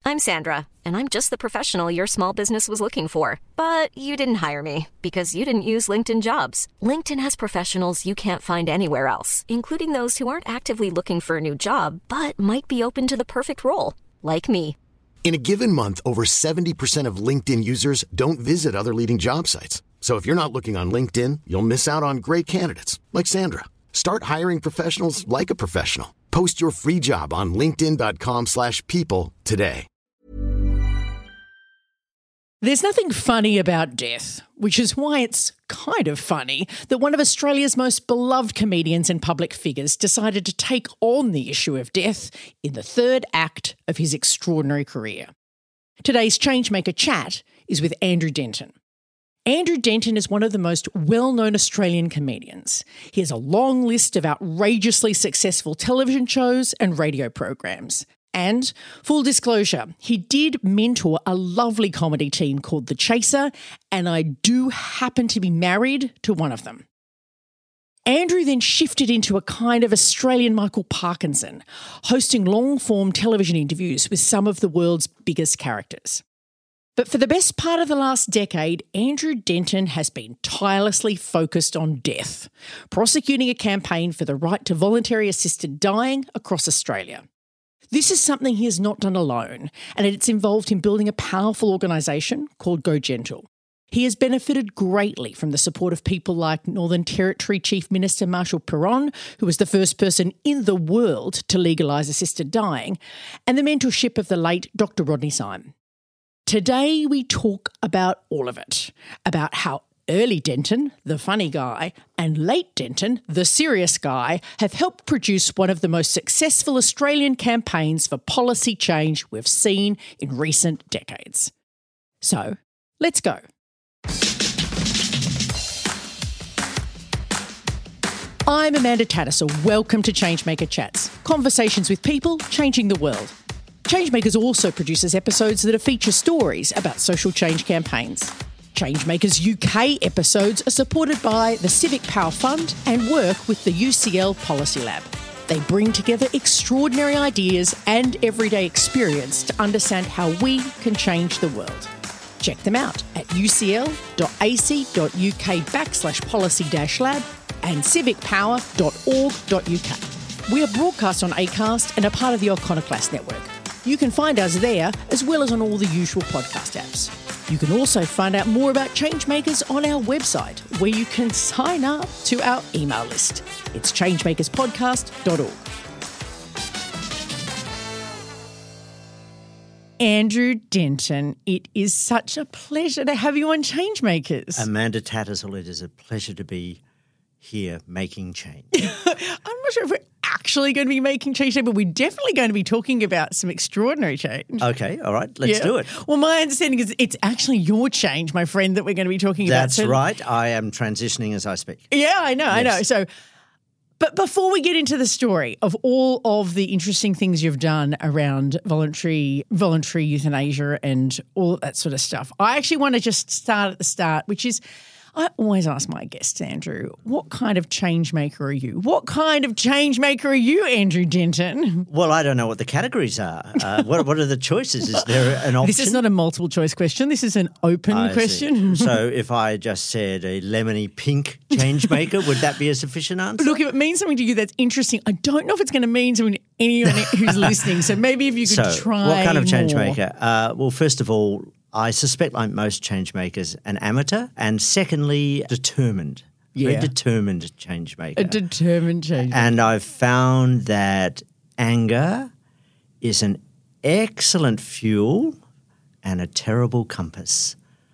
I'm Sandra, and I'm just the professional your small business was looking for. But you didn't hire me because you didn't use LinkedIn Jobs. LinkedIn has professionals you can't find anywhere else, including those who aren't actively looking for a new job, but might be open to the perfect role, like me. In a given month, over 70% of LinkedIn users don't visit other leading job sites. So if you're not looking on LinkedIn, you'll miss out on great candidates like Sandra. Start hiring professionals like a professional. Post your free job on linkedin.com/people today. There's nothing funny about death, which is why it's kind of funny that one of Australia's most beloved comedians and public figures decided to take on the issue of death in the third act of his extraordinary career. Today's Changemaker chat is with Andrew Denton. Andrew Denton is one of the most well-known Australian comedians. He has a long list of outrageously successful television shows and radio programs. And, full disclosure, he did mentor a lovely comedy team called The Chaser, and I do happen to be married to one of them. Andrew then shifted into a kind of Australian Michael Parkinson, hosting long-form television interviews with some of the world's biggest characters. But for the best part of the last decade, Andrew Denton has been tirelessly focused on death, prosecuting a campaign for the right to voluntary assisted dying across Australia. This is something he has not done alone, and it's involved him building a powerful organisation called Go Gentle. He has benefited greatly from the support of people like Northern Territory Chief Minister Marshall Perron, who was the first person in the world to legalise assisted dying, and the mentorship of the late Dr. Rodney Syme. Today we talk about all of it, about how early Denton, the funny guy, and late Denton, the serious guy, have helped produce one of the most successful Australian campaigns for policy change we've seen in recent decades. So, let's go. I'm Amanda Tattersall. Welcome to Changemaker Chats, conversations with people changing the world. Changemakers also produces episodes that feature stories about social change campaigns. Changemakers UK episodes are supported by the Civic Power Fund and work with the UCL Policy Lab. They bring together extraordinary ideas and everyday experience to understand how we can change the world. Check them out at ucl.ac.uk/policy-lab and civicpower.org.uk. We are broadcast on Acast and are part of the Iconoclast network. You can find us there as well as on all the usual podcast apps. You can also find out more about Changemakers on our website, where you can sign up to our email list. It's changemakerspodcast.org. Andrew Denton, it is such a pleasure to have you on Changemakers. Amanda Tattersall, it is a pleasure to be here making change. I'm not sure if we're actually going to be making change today, but we're definitely going to be talking about some extraordinary change. Okay, all right, let's do it. Well, my understanding is it's actually your change, my friend, that we're going to be talking about. That's right. I am transitioning as I speak. Yeah, I know. So, but before we get into the story of all of the interesting things you've done around voluntary euthanasia and all of that sort of stuff, I actually want to just start at the start, which is, I always ask my guests, Andrew, what kind of change maker are you? What kind of change maker are you, Andrew Denton? Well, I don't know what the categories are. What are the choices? Is there an option? This is not a multiple choice question. This is an open question. So if I just said a lemony pink change maker, would that be a sufficient answer? Look, if it means something to you that's interesting, I don't know if it's going to mean something to anyone who's listening. So maybe if you could try what kind of change more. maker? Well, first of all, I suspect, like most change makers, an amateur, and secondly, determined. Yeah. A determined change maker. A determined change maker. And I've found that anger is an excellent fuel and a terrible compass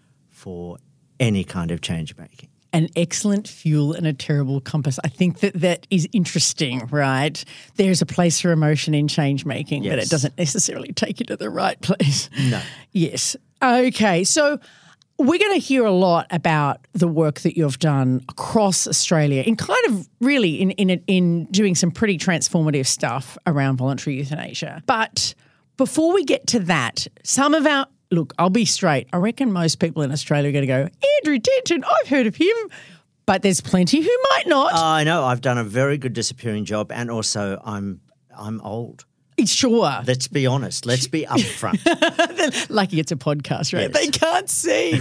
for any kind of change making. An excellent fuel and a terrible compass. I think that is interesting, right? There's a place for emotion in change making, but it doesn't necessarily take you to the right place. No. Yes. Okay, so we're going to hear a lot about the work that you've done across Australia in kind of really in doing some pretty transformative stuff around voluntary euthanasia. But before we get to that, look, I'll be straight. I reckon most people in Australia are going to go, Andrew Denton, I've heard of him. But there's plenty who might not. I know. I've done a very good disappearing job, and also I'm old. Sure. Let's be honest. Let's be upfront. Lucky it's a podcast, right? Yes. They can't see.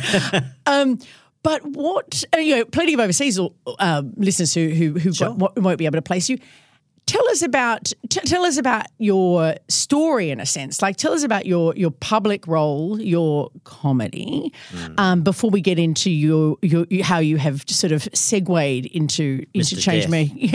But what, plenty of overseas listeners who Sure. won't be able to place you. Tell us about your story in a sense. Like, tell us about your public role, your comedy, before we get into your how you have sort of segued into change making,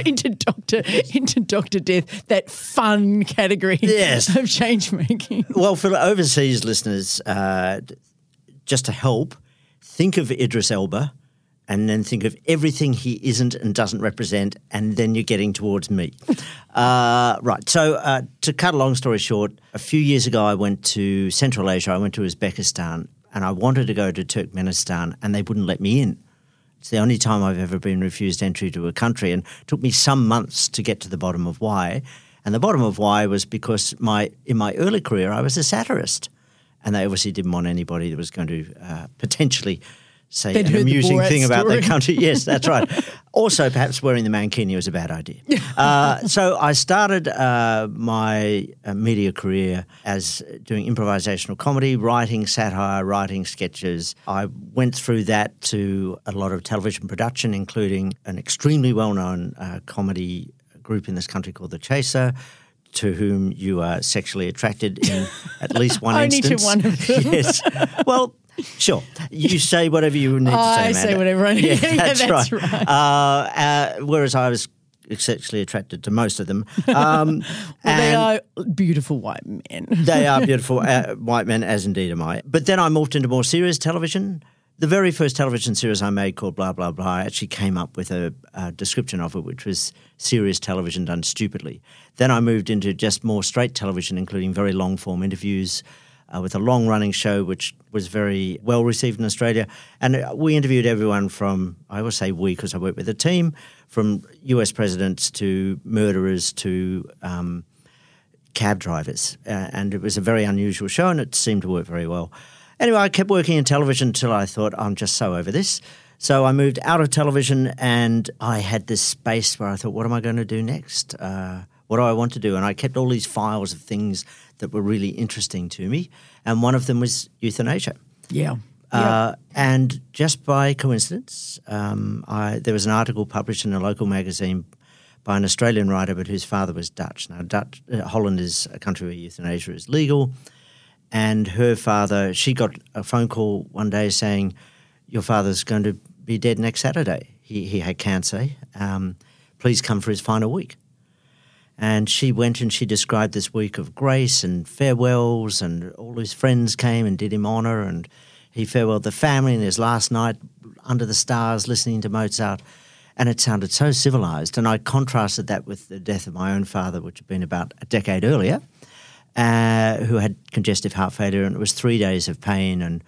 into Dr. Death, that fun category of change making. Well, for overseas listeners, just to help, think of Idris Elba. And then think of everything he isn't and doesn't represent, and then you're getting towards me. Right. So to cut a long story short, a few years ago I went to Central Asia. I went to Uzbekistan, and I wanted to go to Turkmenistan, and they wouldn't let me in. It's the only time I've ever been refused entry to a country, and it took me some months to get to the bottom of why. And the bottom of why was because in my early career I was a satirist, and they obviously didn't want anybody that was going to potentially say an amusing thing about their country. Yes, that's right. Also, perhaps wearing the mankini was a bad idea. So I started my media career as doing improvisational comedy, writing satire, writing sketches. I went through that to a lot of television production, including an extremely well-known comedy group in this country called The Chaser, to whom you are sexually attracted in at least one instance. Only to one of them. Yes. Well, sure. You say whatever you need to say, I Amanda. say whatever I need. That's right. Whereas I was sexually attracted to most of them. They are beautiful white men. They are beautiful white men, as indeed am I. But then I moved into more serious television. The very first television series I made called Blah, Blah, Blah, I actually came up with a description of it, which was serious television done stupidly. Then I moved into just more straight television, including very long-form interviews with a long-running show, which was very well received in Australia. And we interviewed everyone from, I always say we because I work with a team, from US presidents to murderers to cab drivers. And it was a very unusual show, and it seemed to work very well. Anyway, I kept working in television until I thought, I'm just so over this. So I moved out of television, and I had this space where I thought, what am I going to do next? What do I want to do? And I kept all these files of things that were really interesting to me, and one of them was euthanasia. Yeah. And just by coincidence, there was an article published in a local magazine by an Australian writer, but whose father was Dutch. Now, Holland is a country where euthanasia is legal. And her father, she got a phone call one day saying, your father's going to be dead next Saturday. He had cancer. Please come for his final week. And she went and she described this week of grace and farewells, and all his friends came and did him honour, and he farewelled the family in his last night under the stars listening to Mozart. And it sounded so civilised. And I contrasted that with the death of my own father, which had been about a decade earlier, who had congestive heart failure, and it was 3 days of pain and,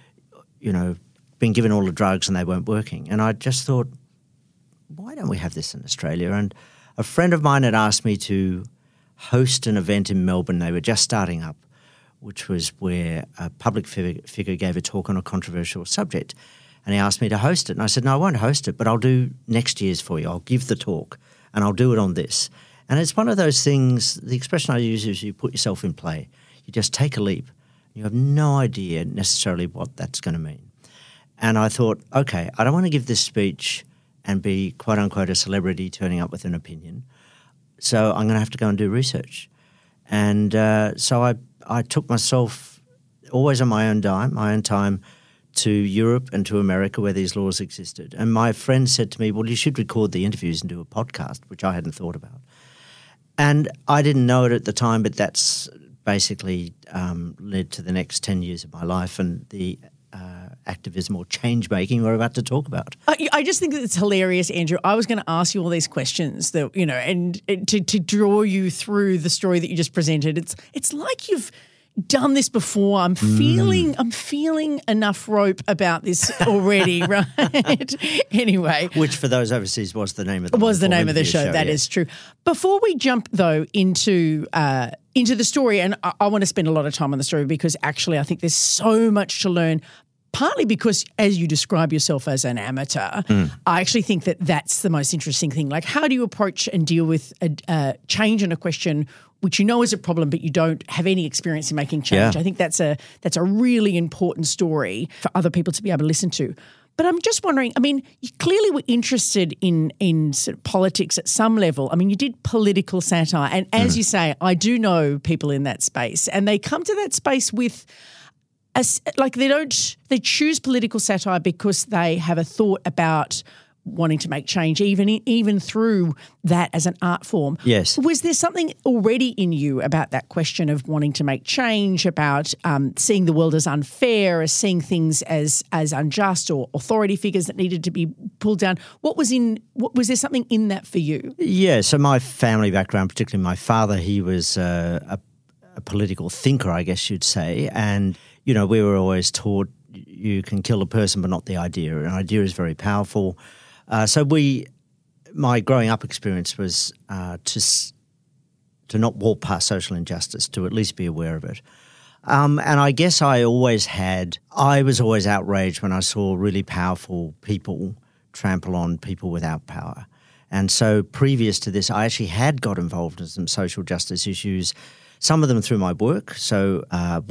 been given all the drugs and they weren't working. And I just thought, why don't we have this in Australia? And a friend of mine had asked me to host an event in Melbourne. They were just starting up, which was where a public figure gave a talk on a controversial subject. And he asked me to host it. And I said, no, I won't host it, but I'll do next year's for you. I'll give the talk and I'll do it on this. And it's one of those things, the expression I use is you put yourself in play. You just take a leap. You have no idea necessarily what that's going to mean. And I thought, okay, I don't want to give this speech and be, quote unquote, a celebrity turning up with an opinion. So I'm going to have to go and do research. And so I took myself, always on my own time, to Europe and to America where these laws existed. And my friend said to me, well, you should record the interviews and do a podcast, which I hadn't thought about. And I didn't know it at the time, but that's basically led to the next 10 years of my life and the activism or change-making we're about to talk about. I just think that it's hilarious, Andrew. I was going to ask you all these questions that, and to draw you through the story that you just presented. It's like you've done this before. I'm feeling enough rope about this already, right? Anyway. Which for those overseas was the name of the show. That is true. Before we jump though into the story, and I want to spend a lot of time on the story because actually I think there's so much to learn. Partly because, as you describe yourself as an amateur, I actually think that that's the most interesting thing. Like, how do you approach and deal with a change in a question which you know is a problem, but you don't have any experience in making change. Yeah. I think that's a really important story for other people to be able to listen to. But I'm just wondering, I mean, you clearly were interested in sort of politics at some level. I mean, you did political satire. And as you say, I do know people in that space, and they come to that space with they choose political satire because they have a thought about wanting to make change, even through that as an art form. Yes. Was there something already in you about that question of wanting to make change, about seeing the world as unfair, as seeing things as unjust, or authority figures that needed to be pulled down? Was there something in that for you? Yeah, so my family background, particularly my father, he was a political thinker, I guess you'd say, and, you know, we were always taught you can kill a person but not the idea. An idea is very powerful. So my growing up experience was to not walk past social injustice, to at least be aware of it. And I guess I was always outraged when I saw really powerful people trample on people without power. And so previous to this, I actually had got involved in some social justice issues, some of them through my work. So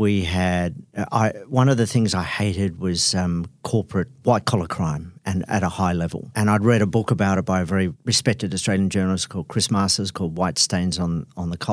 one of the things I hated was corporate white-collar crime, and at a high level. And I'd read a book about it by a very respected Australian journalist called Chris Masters, called Stains on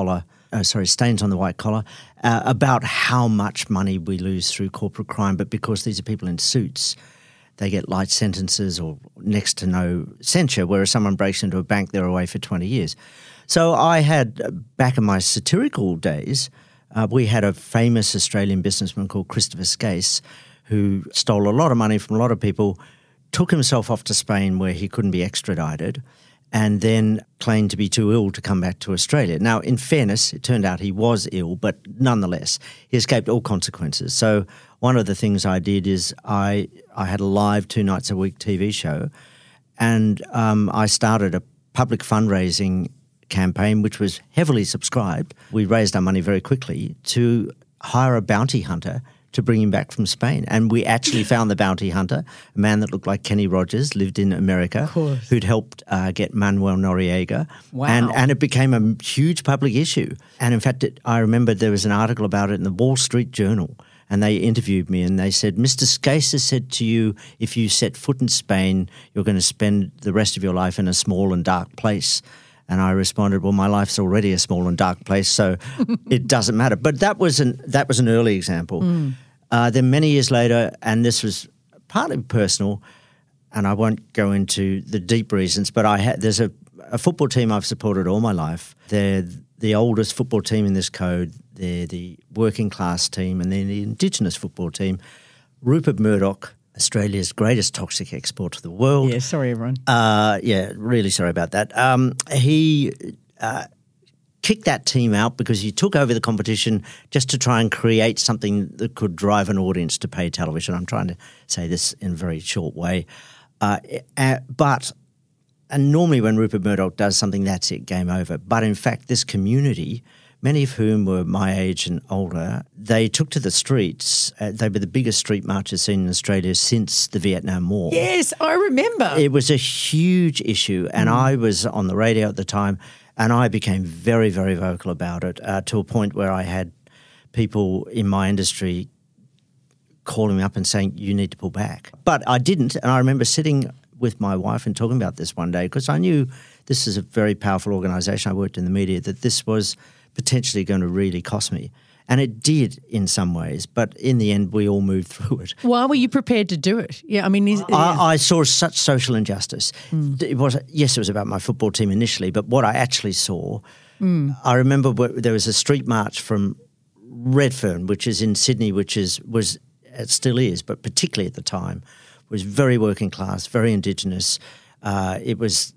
the White Collar, about how much money we lose through corporate crime. But because these are people in suits, they get light sentences or next to no censure, whereas someone breaks into a bank, they're away for 20 years. So I had, back in my satirical days, we had a famous Australian businessman called Christopher Skase, who stole a lot of money from a lot of people, took himself off to Spain where he couldn't be extradited, and then claimed to be too ill to come back to Australia. Now, in fairness, it turned out he was ill, but nonetheless, he escaped all consequences. So one of the things I did is I had a live 2 nights a week TV show, and I started a public fundraising campaign which was heavily subscribed. We raised our money very quickly to hire a bounty hunter to bring him back from Spain. And we actually found the bounty hunter, a man that looked like Kenny Rogers, lived in America, who'd helped get Manuel Noriega. Wow. And it became a huge public issue. And in fact, I remember there was an article about it in the Wall Street Journal, and they interviewed me and they said, Mr. Skase has said to you, if you set foot in Spain, you're going to spend the rest of your life in a small and dark place. And I responded, well, my life's already a small and dark place, so it doesn't matter. But that was an early example. Then many years later, and this was partly personal, and I won't go into the deep reasons, but there's a football team I've supported all my life. They're the oldest football team in this code. They're the working class team, and they're the Indigenous football team. Rupert Murdoch, Australia's greatest toxic export to the world. Yeah, sorry, everyone. Really sorry about that. He kicked that team out because he took over the competition just to try and create something that could drive an audience to pay television. I'm trying to say this in a very short way. But normally when Rupert Murdoch does something, that's it, game over. But in fact, this community, many of whom were my age and older, they took to the streets. They were the biggest street marches seen in Australia since the Vietnam War. Yes, I remember. It was a huge issue, and I was on the radio at the time, and I became very, very vocal about it to a point where I had people in my industry calling me up and saying, you need to pull back. But I didn't, and I remember sitting with my wife and talking about this one day because I knew this is a very powerful organisation. I worked in the media, that this was potentially going to really cost me. And it did in some ways, but in the end, we all moved through it. Why were you prepared to do it? Yeah, I mean, I saw such social injustice. It was about my football team initially, but what I actually saw, I remember there was a street march from Redfern, which is in Sydney, it still is, but particularly at the time, was very working class, very Indigenous. It was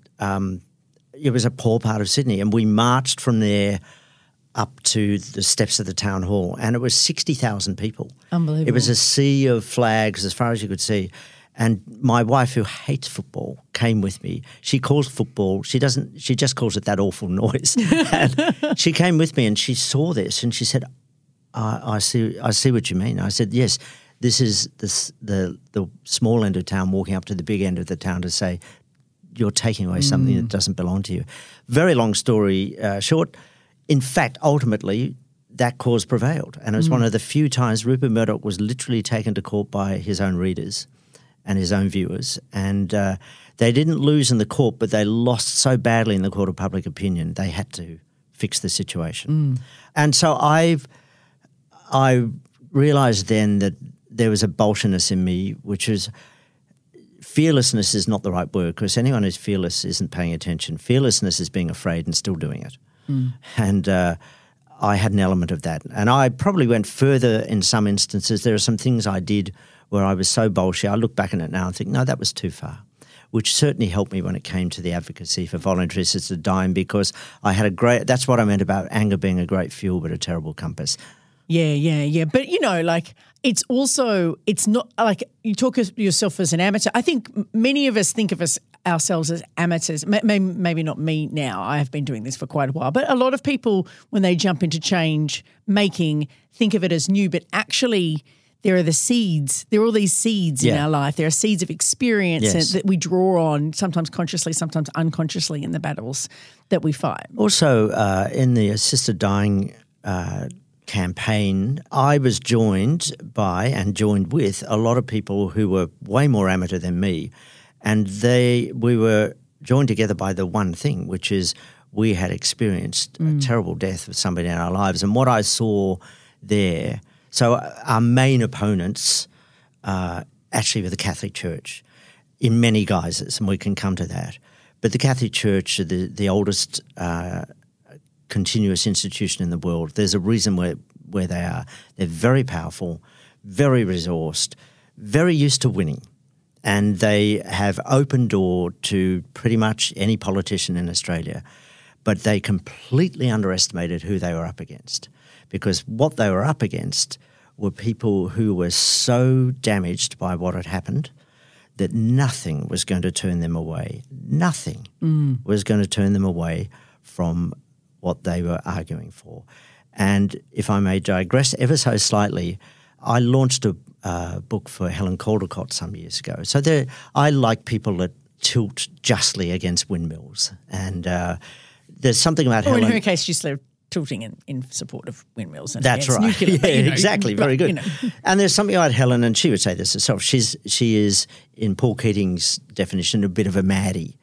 a poor part of Sydney, and we marched from there up to the steps of the town hall, and it was 60,000 people. Unbelievable. It was a sea of flags as far as you could see. And my wife, who hates football, came with me. She calls football, she just calls it that awful noise. And she came with me and she saw this and she said, I see what you mean. I said, yes, this is the small end of town walking up to the big end of the town to say, you're taking away something that doesn't belong to you. Very long story short, in fact, ultimately, that cause prevailed. And it was one of the few times Rupert Murdoch was literally taken to court by his own readers and his own viewers. And they didn't lose in the court, but they lost so badly in the court of public opinion, they had to fix the situation. And so I realised then that there was a Bolsheviness in me, which is fearlessness is not the right word, because anyone who's fearless isn't paying attention. Fearlessness is being afraid and still doing it. And I had an element of that. And I probably went further in some instances. There are some things I did where I was so bolshy. I look back on it now and think, no, that was too far, which certainly helped me when it came to the advocacy for voluntary assisted dying, because I had that's what I meant about anger being a great fuel but a terrible compass. Yeah. But, it's not like you talk of yourself as an amateur. I think many of us think of ourselves as amateurs. Maybe not me now. I have been doing this for quite a while. But a lot of people, when they jump into change making, think of it as new. But actually, there are the seeds. There are all these seeds in our life. There are seeds of experience that we draw on, sometimes consciously, sometimes unconsciously, in the battles that we fight. Also, in the assisted dying campaign, I was joined by and joined with a lot of people who were way more amateur than me, and we were joined together by the one thing, which is we had experienced a terrible death of somebody in our lives. And what I saw there, so our main opponents actually were the Catholic Church in many guises, and we can come to that. But the Catholic Church are the oldest continuous institution in the world. There's a reason where they are. They're very powerful, very resourced, very used to winning. And they have open door to pretty much any politician in Australia. But they completely underestimated who they were up against, because what they were up against were people who were so damaged by what had happened that nothing was going to turn them away. Nothing was going to turn them away from what they were arguing for. And if I may digress ever so slightly, I launched a book for Helen Caldicott some years ago. So I like people that tilt justly against windmills. And there's something about Helen. In her case, she's tilting in support of windmills. And that's right. Nuclear, exactly. Very good. And there's something about Helen, and she would say this herself. She is, in Paul Keating's definition, a bit of a maddie.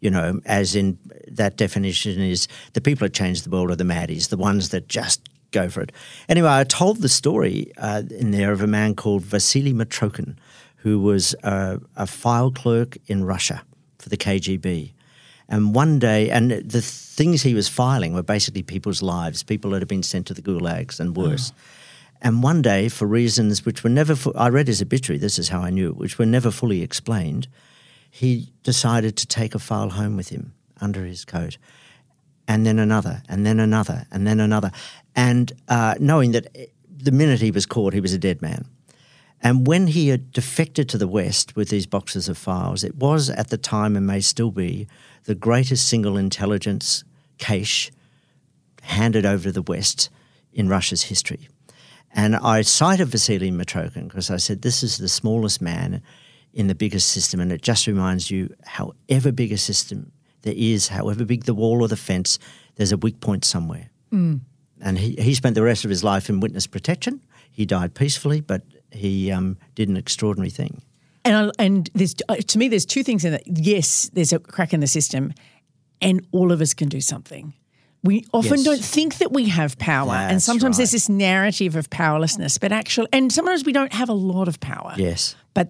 As in that definition is the people that change the world are the maddies, the ones that just go for it. Anyway, I told the story in there of a man called Vasily Mitrokhin, who was a file clerk in Russia for the KGB. And one day, and the things he was filing were basically people's lives, people that had been sent to the gulags and worse. And one day, for reasons which were never I read his obituary, this is how I knew it, which were never fully explained, he decided to take a file home with him under his coat, and then another, and then another, and then another. And knowing that the minute he was caught, he was a dead man. And when he had defected to the West with these boxes of files, it was at the time, and may still be, the greatest single intelligence cache handed over to the West in Russia's history. And I cited Vasily Mitrokhin because I said, this is the smallest man in the biggest system, and it just reminds you, however big a system there is, however big the wall or the fence, there's a weak point somewhere. And he spent the rest of his life in witness protection. He died peacefully, but he did an extraordinary thing. And there's, to me, there's two things in that. Yes, there's a crack in the system, and all of us can do something. We often don't think that we have power, and sometimes there's this narrative of powerlessness, but actually, and sometimes we don't have a lot of power. Yes. But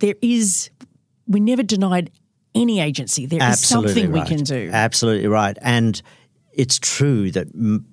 we never denied any agency. There is something we can do. Absolutely right. And it's true that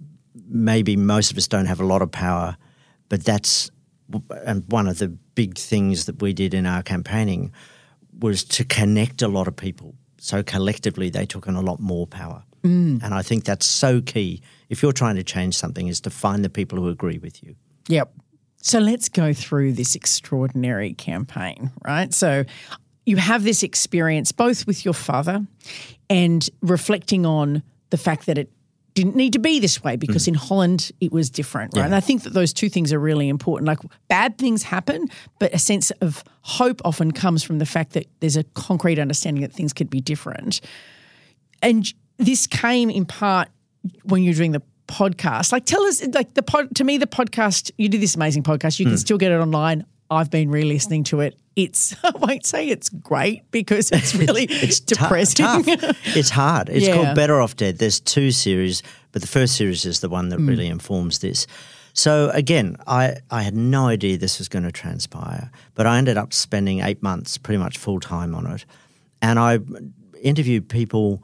maybe most of us don't have a lot of power, but that's one of the big things that we did in our campaigning was to connect a lot of people. So collectively they took on a lot more power. And I think that's so key. If you're trying to change something, is to find the people who agree with you. Yep. So let's go through this extraordinary campaign, right? So you have this experience both with your father and reflecting on the fact that it didn't need to be this way because in Holland it was different, right? Yeah. And I think that those two things are really important. Like bad things happen, but a sense of hope often comes from the fact that there's a concrete understanding that things could be different. And this came in part when you're doing the podcast. Like, tell us, like the podcast, you do this amazing podcast. You can still get it online. I've been re-listening to it. I won't say it's great because it's really it's depressing. Tough. It's hard. It's called Better Off Dead. There's 2 series, but the first series is the one that really informs this. So again, I had no idea this was going to transpire, but I ended up spending 8 months pretty much full-time on it. And I interviewed people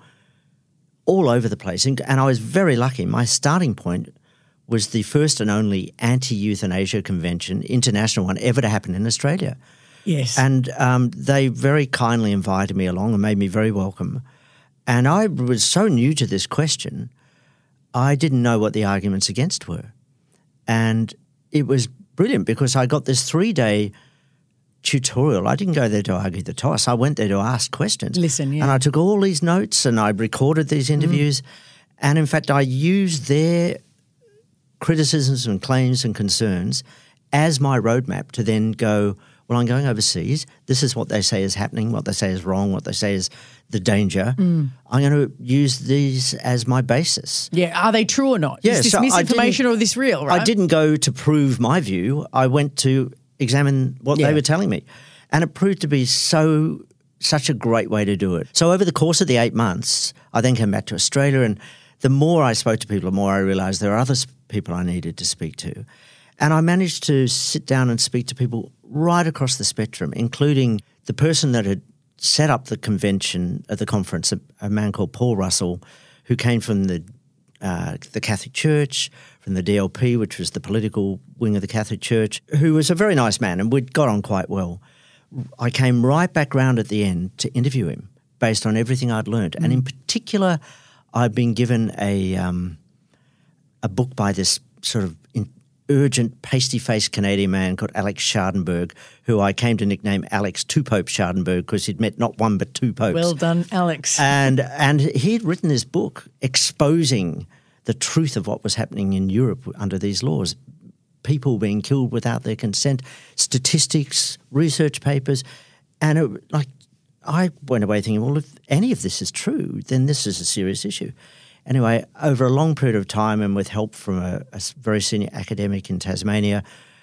all over the place. And I was very lucky. My starting point was the first and only anti-euthanasia convention, international one, ever to happen in Australia. Yes. And they very kindly invited me along and made me very welcome. And I was so new to this question, I didn't know what the arguments against were. And it was brilliant because I got this 3-day tutorial. I didn't go there to argue the toss. I went there to ask questions. Listen, yeah. And I took all these notes and I recorded these interviews. And in fact, I used their criticisms and claims and concerns as my roadmap to then go, well, I'm going overseas. This is what they say is happening, what they say is wrong, what they say is the danger. I'm going to use these as my basis. Yeah, are they true or not? Yeah, is this so misinformation or is this real, right? I didn't go to prove my view. I went to examine what they were telling me. And it proved to be such a great way to do it. So over the course of the 8 months, I then came back to Australia, and the more I spoke to people, the more I realised there are other people I needed to speak to. And I managed to sit down and speak to people right across the spectrum, including the person that had set up the convention at the conference, a man called Paul Russell, who came from the Catholic Church, from the DLP, which was the political wing of the Catholic Church, who was a very nice man, and we'd got on quite well. I came right back round at the end to interview him based on everything I'd learned. And in particular, I'd been given a book by this sort of urgent, pasty-faced Canadian man called Alex Schadenberg, who I came to nickname Alex Two Pope Schadenberg because he'd met not one but 2 popes. Well done, Alex. And he'd written this book exposing the truth of what was happening in Europe under these laws. People being killed without their consent, statistics, research papers. And I went away thinking, well, if any of this is true, then this is a serious issue. Anyway, over a long period of time and with help from a very senior academic in Tasmania,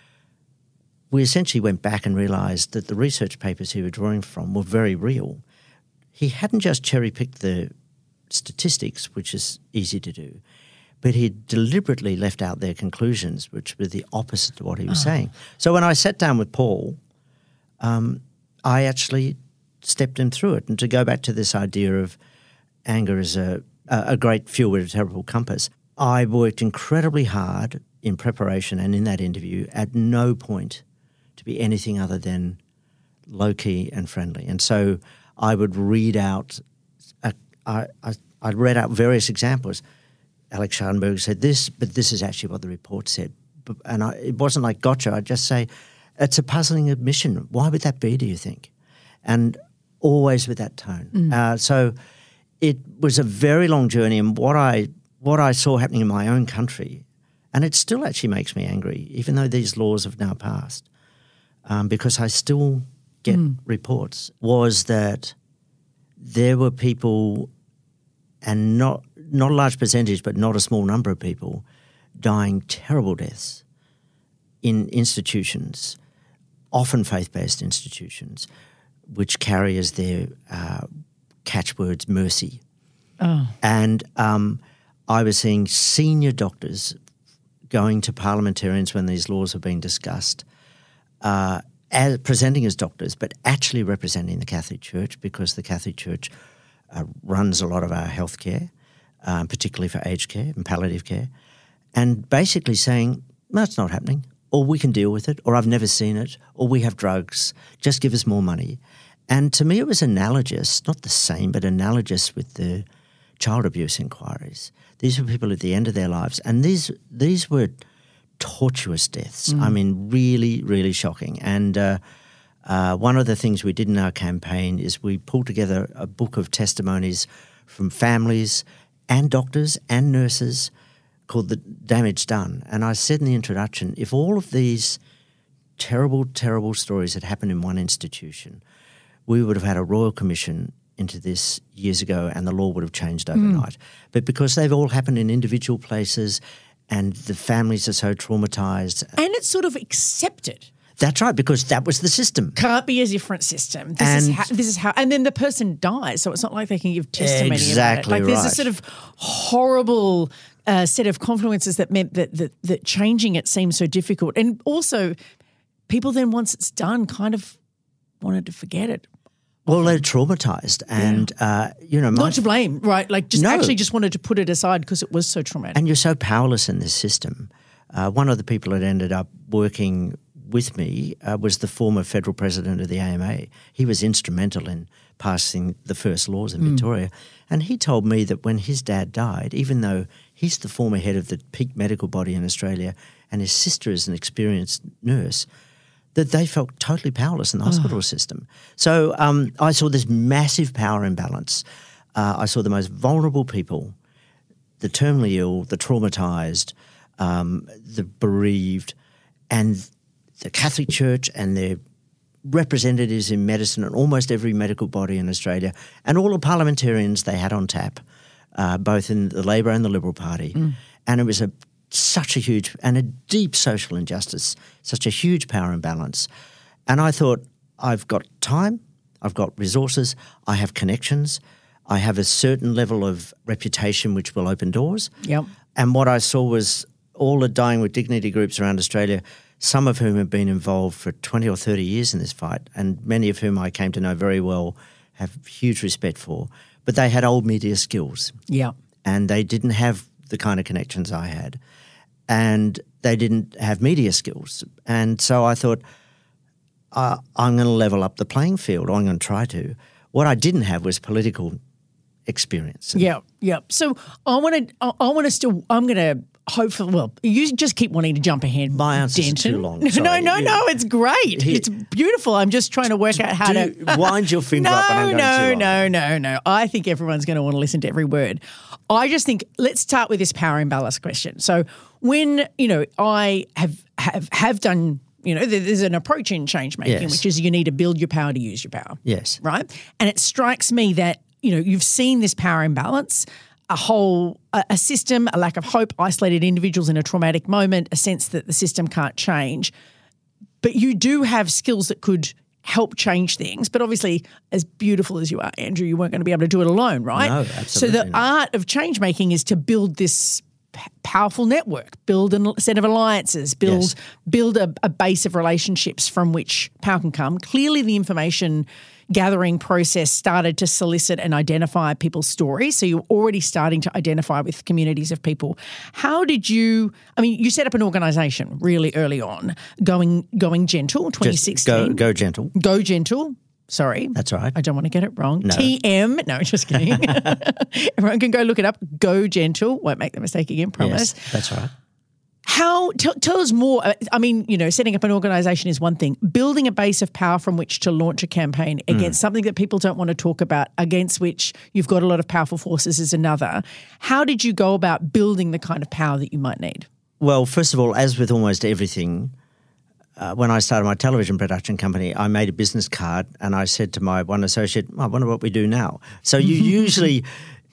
we essentially went back and realised that the research papers he was drawing from were very real. He hadn't just cherry-picked the statistics, which is easy to do, but he deliberately left out their conclusions, which were the opposite to what he was saying. So when I sat down with Paul, I actually stepped him through it. And to go back to this idea of anger as a great fuel with a terrible compass, I worked incredibly hard in preparation and in that interview at no point to be anything other than low-key and friendly. And so I would read out I read out various examples. Alex Schadenberg said this, but this is actually what the report said. And it wasn't like gotcha. I'd just say, it's a puzzling admission. Why would that be, do you think? And always with that tone. So it was a very long journey, and what I saw happening in my own country, and it still actually makes me angry, even though these laws have now passed, because I still get reports, was that there were people, and not a large percentage, but not a small number of people, dying terrible deaths in institutions, often faith-based institutions, which carry as their catchwords mercy. And I was seeing senior doctors going to parliamentarians when these laws were being discussed, presenting as doctors, but actually representing the Catholic Church, because the Catholic Church runs a lot of our healthcare, particularly for aged care and palliative care, and basically saying, no, it's not happening, or we can deal with it, or I've never seen it, or we have drugs, just give us more money. And to me it was analogous, not the same, but analogous with the child abuse inquiries. These were people at the end of their lives, and these were tortuous deaths. I mean, really, really shocking. And one of the things we did in our campaign is we pulled together a book of testimonies from families and doctors and nurses called The Damage Done. And I said in the introduction, if all of these terrible, terrible stories had happened in one institution, we would have had a Royal Commission into this years ago and the law would have changed overnight. But because they've all happened in individual places and the families are so traumatised. And it's sort of accepted. That's right, because that was the system. Can't be a different system. This is how, and then the person dies, so it's not like they can give testimony exactly about it. Like right. there's a sort of horrible set of confluences that meant that changing it seems so difficult. And also, people then, once it's done, kind of wanted to forget it. Well, they're traumatised and, not to blame, right? Like just wanted to put it aside because it was so traumatic. And you're so powerless in this system. One of the people that ended up working with me was the former federal president of the AMA. He was instrumental in passing the first laws in Victoria. And he told me that when his dad died, even though he's the former head of the peak medical body in Australia and his sister is an experienced nurse, that they felt totally powerless in the hospital system. So I saw this massive power imbalance. I saw the most vulnerable people, the terminally ill, the traumatised, the bereaved, and the Catholic Church and their representatives in medicine and almost every medical body in Australia and all the parliamentarians they had on tap, both in the Labor and the Liberal Party. And it was such a huge and a deep social injustice, such a huge power imbalance. And I thought, I've got time, I've got resources, I have connections, I have a certain level of reputation which will open doors. Yep. And what I saw was all the Dying with Dignity groups around Australia, some of whom have been involved for 20 or 30 years in this fight, and many of whom I came to know very well, have huge respect for. But they had old media skills. Yeah. And they didn't have the kind of connections I had. And they didn't have media skills. And so I thought, I'm going to level up the playing field. I'm going to try to. What I didn't have was political experience. Yeah. So I'm going to hopefully, well, you just keep wanting to jump ahead. My answers Denton. are too long. No, Sorry. it's great. It's beautiful. I'm just trying to work out how to wind your finger up and I'm going too long. No. I think everyone's going to want to listen to every word. I just think let's start with this power imbalance question. So when, I have done, there's an approach in change making, which is you need to build your power to use your power. Yes. Right? And it strikes me that, you've seen this power imbalance, a system, a lack of hope, isolated individuals in a traumatic moment, a sense that the system can't change. But you do have skills that could help change things. But obviously, as beautiful as you are, Andrew, you weren't going to be able to do it alone, right? No, absolutely So the art of change making is to build this powerful network, build a set of alliances, build a base of relationships from which power can come. Clearly, the information gathering process started to solicit and identify people's stories. So you're already starting to identify with communities of people. How did you set up an organisation really early on, Going Gentle, 2016. Go Gentle. Go Gentle. Sorry. That's right. I don't want to get it wrong. No. TM. No, just kidding. Everyone can go look it up. Go Gentle. Won't make the mistake again, promise. Yes, that's right. Tell us more. Setting up an organisation is one thing. Building a base of power from which to launch a campaign against something that people don't want to talk about, against which you've got a lot of powerful forces is another. How did you go about building the kind of power that you might need? Well, first of all, as with almost everything, when I started my television production company, I made a business card and I said to my one associate, I wonder what we do now. So you usually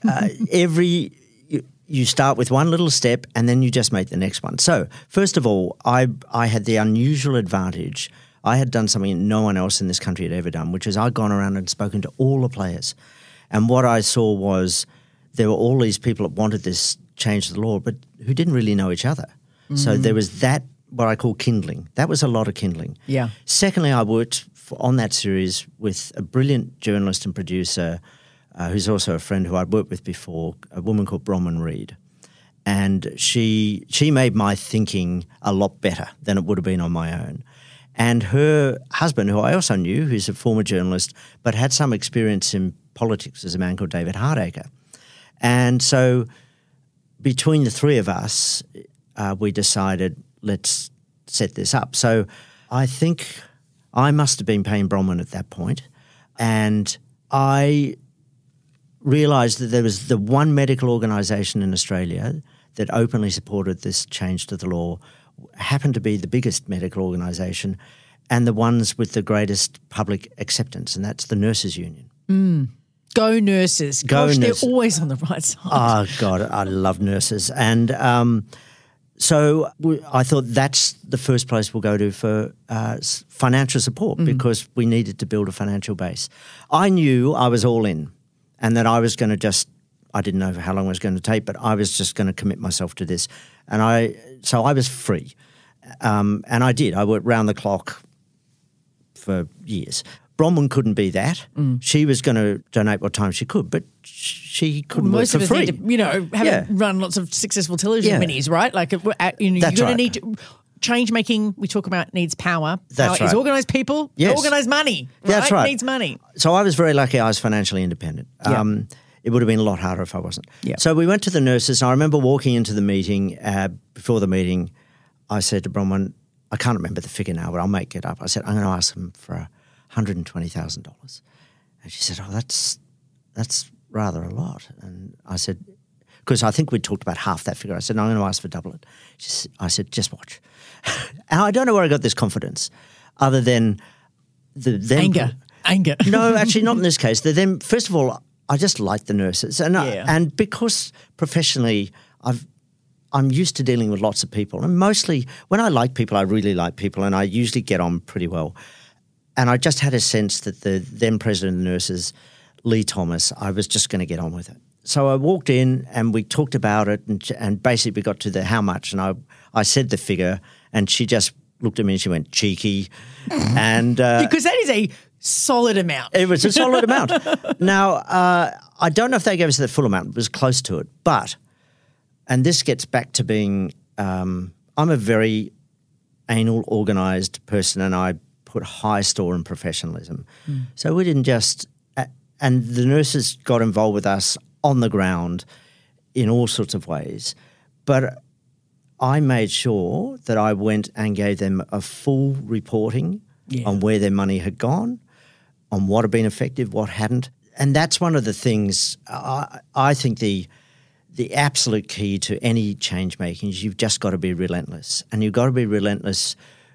you start with one little step and then you just make the next one. So first of all, I had the unusual advantage. I had done something no one else in this country had ever done, which is I'd gone around and spoken to all the players. And what I saw was there were all these people that wanted this change to the law, but who didn't really know each other. So there was that, what I call kindling. That was a lot of kindling. Yeah. Secondly, I worked on that series with a brilliant journalist and producer who's also a friend who I'd worked with before, a woman called Bronwyn Reid. And she made my thinking a lot better than it would have been on my own. And her husband, who I also knew, who's a former journalist, but had some experience in politics, is a man called David Hardacre. And so between the three of us, we decided, let's set this up. So I think I must have been paying Bronwyn at that point, and I realised that there was the one medical organisation in Australia that openly supported this change to the law, happened to be the biggest medical organisation and the ones with the greatest public acceptance, and that's the Nurses Union. Go nurses. Go Gosh, nurses. they're always on the right side. Oh, God, I love nurses. And so I thought that's the first place we'll go to for financial support because we needed to build a financial base. I knew I was all in and that I was going to I didn't know how long it was going to take, but I was just going to commit myself to this. And so I was free. And I did. I worked round the clock for years. Bronwyn couldn't be that. She was going to donate what time she could, but she couldn't work for free. Most of us need to, having run lots of successful television minis, right? Like, you're going to need to, change making. We talk about needs power. That's power is right. organised people. Yes. Organised money. Right? That's right. It needs money. So I was very lucky. I was financially independent. It would have been a lot harder if I wasn't. Yeah. So we went to the nurses. And I remember walking into the meeting. Before the meeting, I said to Bronwyn, I can't remember the figure now, but I'll make it up. I said, I'm going to ask them for $120,000. And she said, oh, that's rather a lot. And I said, because I think we talked about half that figure. I said, no, I'm going to ask for double it. I said, just watch. And I don't know where I got this confidence other than Anger. No, actually not in this case. First of all, I just like the nurses. And because professionally I'm used to dealing with lots of people. And mostly when I like people, I really like people and I usually get on pretty well. And I just had a sense that the then president of the nurses, Lee Thomas, I was just going to get on with it. So I walked in and we talked about it and basically we got to the how much and I said the figure and she just looked at me and she went, cheeky. And because that is a solid amount. It was a solid amount. Now, I don't know if they gave us the full amount. It was close to it. But, and this gets back to being, I'm a very anal, organised person and I put high store in professionalism. So we didn't just, and the nurses got involved with us on the ground in all sorts of ways. But I made sure that I went and gave them a full reporting on where their money had gone, on what had been effective, what hadn't. And that's one of the things I think the absolute key to any change making is you've just got to be relentless. And you've got to be relentless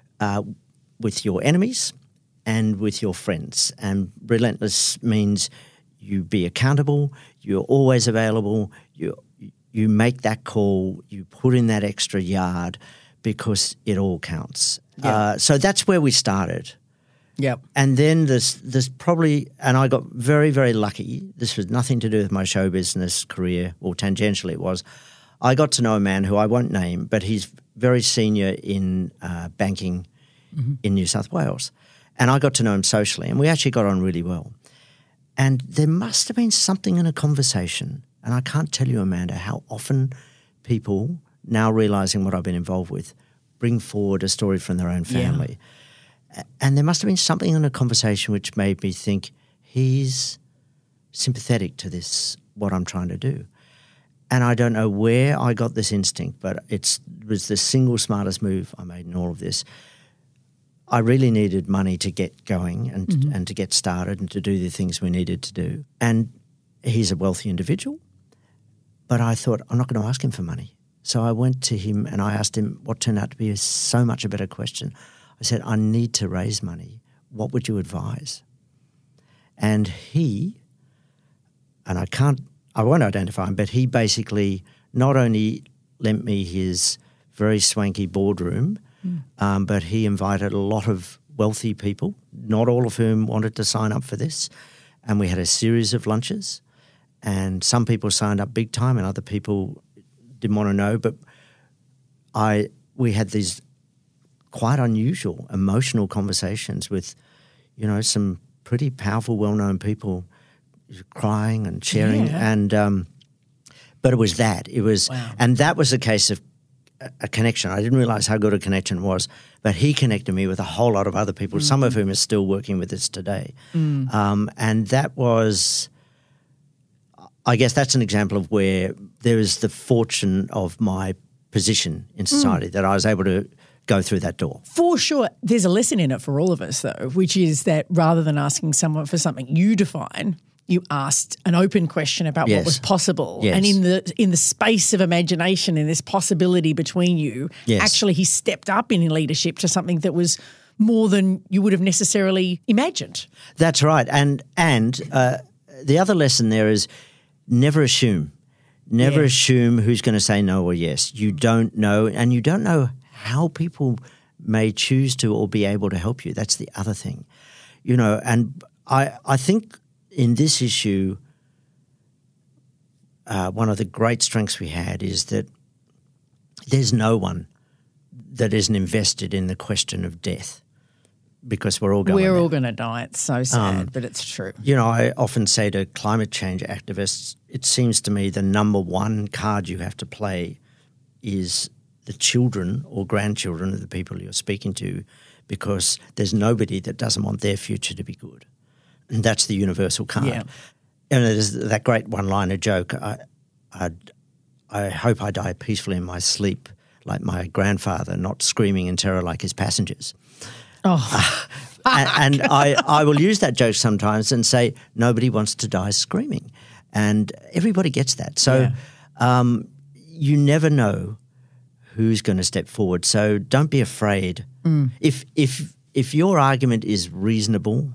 with your enemies and with your friends. And relentless means you be accountable, you're always available, you make that call, you put in that extra yard because it all counts. Yeah. So that's where we started. Yep. And then there's probably, and I got very, very lucky. This was nothing to do with my show business career, or tangentially it was. I got to know a man who I won't name, but he's very senior in banking in New South Wales. And I got to know him socially, and we actually got on really well. And there must have been something in a conversation, and I can't tell you, Amanda, how often people, now realising what I've been involved with, bring forward a story from their own family. Yeah. And there must have been something in a conversation which made me think he's sympathetic to this, what I'm trying to do. And I don't know where I got this instinct, but it was the single smartest move I made in all of this. I really needed money to get going and to get started and to do the things we needed to do. And he's a wealthy individual, but I thought, I'm not going to ask him for money. So I went to him and I asked him what turned out to be so much a better question. I said, I need to raise money. What would you advise? And he, and I won't identify him, but he basically not only lent me his very swanky boardroom, but he invited a lot of wealthy people, not all of whom wanted to sign up for this. And we had a series of lunches, and some people signed up big time and other people didn't want to know. But we had these quite unusual, emotional conversations with, some pretty powerful, well-known people crying and sharing. Yeah. And but it was that. And that was a case of a connection. I didn't realise how good a connection was, but he connected me with a whole lot of other people, some of whom are still working with us today. And that was, I guess that's an example of where there is the fortune of my position in society that I was able to go through that door. For sure. There's a lesson in it for all of us, though, which is that rather than asking someone for something you define, you asked an open question about what was possible. Yes. And in the space of imagination and this possibility between you, actually he stepped up in leadership to something that was more than you would have necessarily imagined. That's right. And the other lesson there is never assume. Never assume who's going to say no or yes. You don't know, and you don't know how people may choose to or be able to help you. That's the other thing. And I think in this issue, one of the great strengths we had is that there's no one that isn't invested in the question of death, because we're all going We're there. all going to die. It's so sad, but it's true. I often say to climate change activists, it seems to me the number one card you have to play is the children or grandchildren of the people you're speaking to, because there's nobody that doesn't want their future to be good. And that's the universal card. Yeah. And there's that great one-liner joke, I hope I die peacefully in my sleep like my grandfather, not screaming in terror like his passengers. Oh, and I will use that joke sometimes and say nobody wants to die screaming, and everybody gets that. So you never know who's going to step forward. So don't be afraid. If your argument is reasonable,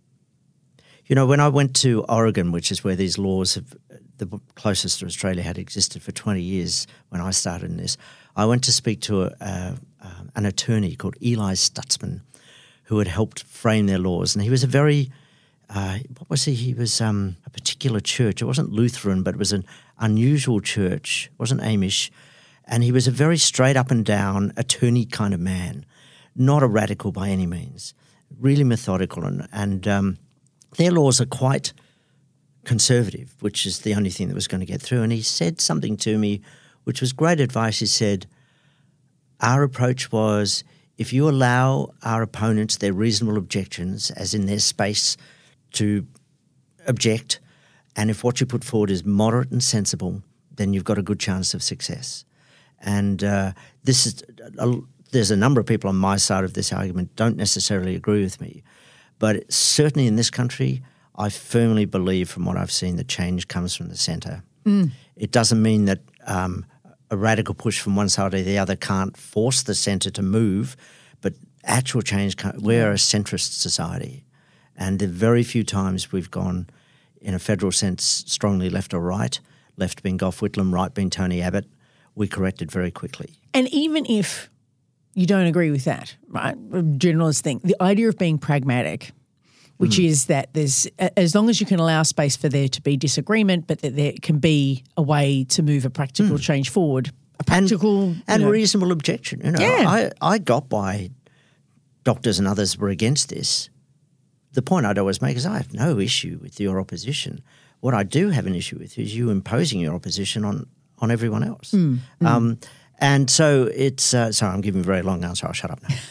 when I went to Oregon, which is where these laws have the closest to Australia had existed for 20 years when I started in this, I went to speak to an attorney called Eli Stutzman, who had helped frame their laws. And he was a very, what was he? He was a particular church. It wasn't Lutheran, but it was an unusual church. It wasn't Amish. And he was a very straight up and down attorney kind of man, not a radical by any means, really methodical. And their laws are quite conservative, which is the only thing that was going to get through. And he said something to me, which was great advice. He said, our approach was, if you allow our opponents their reasonable objections, as in their space to object, and if what you put forward is moderate and sensible, then you've got a good chance of success. And there's a number of people on my side of this argument don't necessarily agree with me, but certainly in this country, I firmly believe from what I've seen that change comes from the centre. It doesn't mean that a radical push from one side or the other can't force the centre to move, but actual change we're a centrist society, and the very few times we've gone in a federal sense strongly left or right, left being Gough Whitlam, right being Tony Abbott, we corrected very quickly. And even if you don't agree with that, right, generalists think the idea of being pragmatic, which is that there's, as long as you can allow space for there to be disagreement, but that there can be a way to move a practical change forward, a practical and reasonable objection. I got why doctors and others were against this. The point I'd always make is I have no issue with your opposition. What I do have an issue with is you imposing your opposition on everyone else. And so it's sorry, I'm giving a very long answer. I'll shut up now.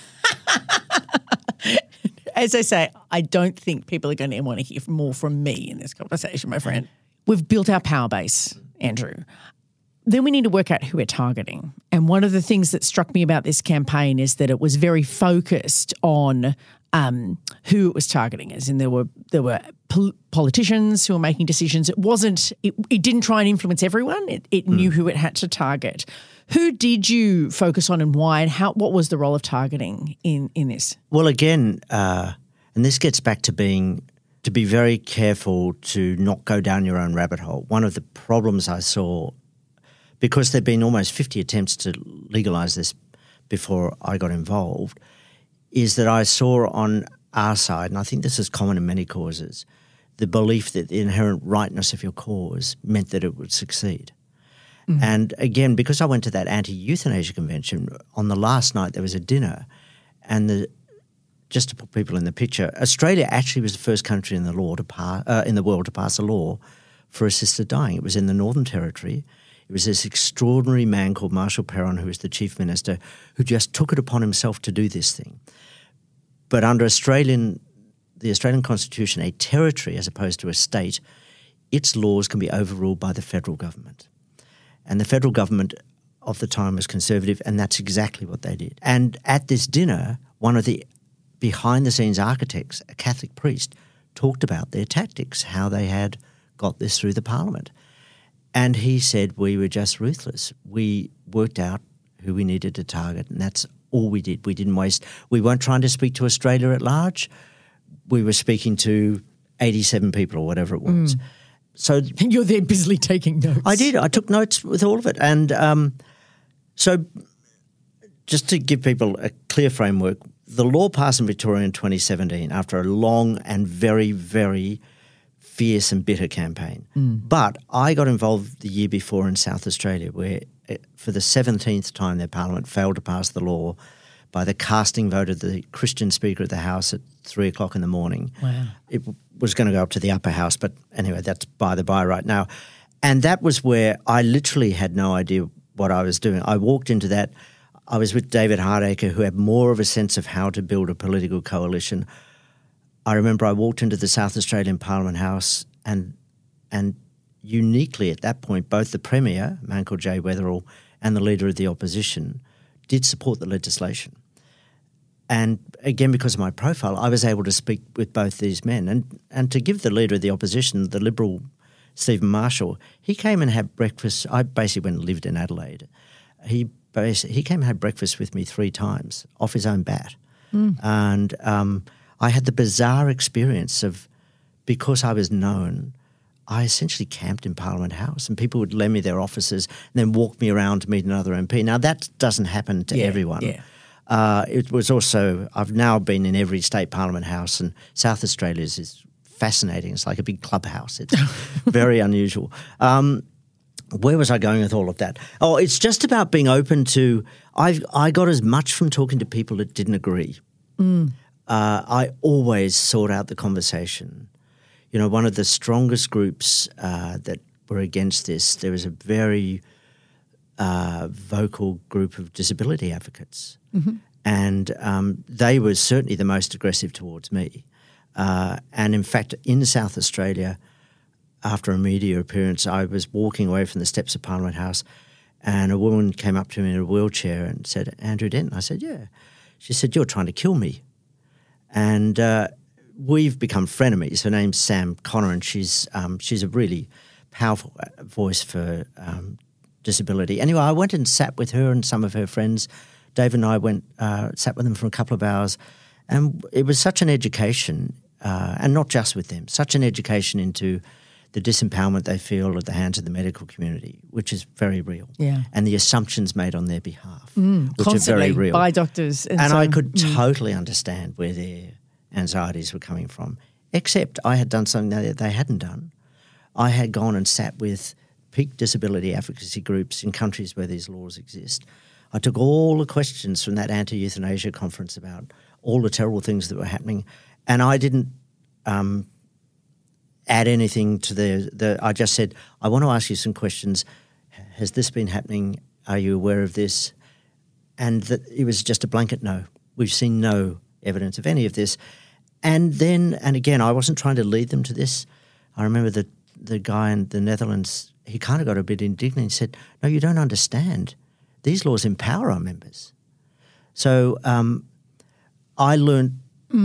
As I say, I don't think people are going to want to hear more from me in this conversation, my friend. We've built our power base, Andrew. Then we need to work out who we're targeting. And one of the things that struck me about this campaign is that it was very focused on who it was targeting. As in, there were politicians who were making decisions. It didn't try and influence everyone. It knew who it had to target. Who did you focus on and why, and what was the role of targeting in this? Well, again, and this gets back to be very careful to not go down your own rabbit hole. One of the problems I saw, because there had been almost 50 attempts to legalise this before I got involved, is that I saw on our side, and I think this is common in many causes, the belief that the inherent rightness of your cause meant that it would succeed. And again, because I went to that anti-euthanasia convention, on the last night there was a dinner, and just to put people in the picture, Australia actually was the first country in the world to pass a law for assisted dying. It was in the Northern Territory. It was this extraordinary man called Marshall Perron, who was the chief minister, who just took it upon himself to do this thing. But under the Australian Constitution, a territory as opposed to a state, its laws can be overruled by the federal government. And the federal government of the time was conservative, and that's exactly what they did. And at this dinner, one of the behind-the-scenes architects, a Catholic priest, talked about their tactics, how they had got this through the parliament. And he said, we were just ruthless. We worked out who we needed to target, and that's all we did. We didn't waste – we weren't trying to speak to Australia at large. We were speaking to 87 people or whatever it was. So You're there busily taking notes. I did. I took notes with all of it. And so just to give people a clear framework, the law passed in Victoria in 2017 after a long and very, very fierce and bitter campaign. But I got involved the year before in South Australia where for the 17th time their parliament failed to pass the law by the casting vote of the Christian Speaker of the House at 3 o'clock in the morning. Wow. It was going to go up to the upper house, but anyway, that's by the by right now. And that was where I literally had no idea what I was doing. I walked into that. I was with David Hardacre, who had more of a sense of how to build a political coalition. I remember I walked into the South Australian Parliament House and uniquely at that point, both the Premier, a man called Jay Weatherill, and the Leader of the Opposition did support the legislation. And again, because of my profile, I was able to speak with both these men. And to give the Leader of the Opposition, the Liberal Stephen Marshall, he came and had breakfast. I basically went and lived in Adelaide. He came and had breakfast with me 3 times off his own bat. And I had the bizarre experience of, because I was known, I essentially camped in Parliament House and people would lend me their offices and then walk me around to meet another MP. Now, that doesn't happen to everyone. Yeah. It was also, I've now been in every state Parliament House, and South Australia's is fascinating. It's like a big clubhouse. It's very unusual. Where was I going with all of that? Oh, it's just about being open to, I got as much from talking to people that didn't agree. I always sought out the conversation. You know, one of the strongest groups that were against this, there was a very vocal group of disability advocates. And they were certainly the most aggressive towards me. And in fact, in South Australia, after a media appearance, I was walking away from the steps of Parliament House and a woman came up to me in a wheelchair and said, "Andrew Denton." I said, "Yeah." She said, "You're trying to kill me." And we've become frenemies. Her name's Sam Connor, and she's a really powerful voice for disability. Anyway, I went and sat with her and some of her friends. Dave and I went, sat with them for a couple of hours, and it was such an education, and not just with them, such an education into the disempowerment they feel at the hands of the medical community, which is very real. Yeah. And the assumptions made on their behalf, which are very real. By doctors. And I could totally understand where their anxieties were coming from, except I had done something that they hadn't done. I had gone and sat with peak disability advocacy groups in countries where these laws exist. I took all the questions from that anti-euthanasia conference about all the terrible things that were happening, and I didn't add anything to I just said, I want to ask you some questions. Has this been happening? Are you aware of this? And it was just a blanket no. We've seen no evidence of any of this. And then, and again, I wasn't trying to lead them to this. I remember the guy in the Netherlands, he kind of got a bit indignant. He said, "No, you don't understand. These laws empower our members." So I learned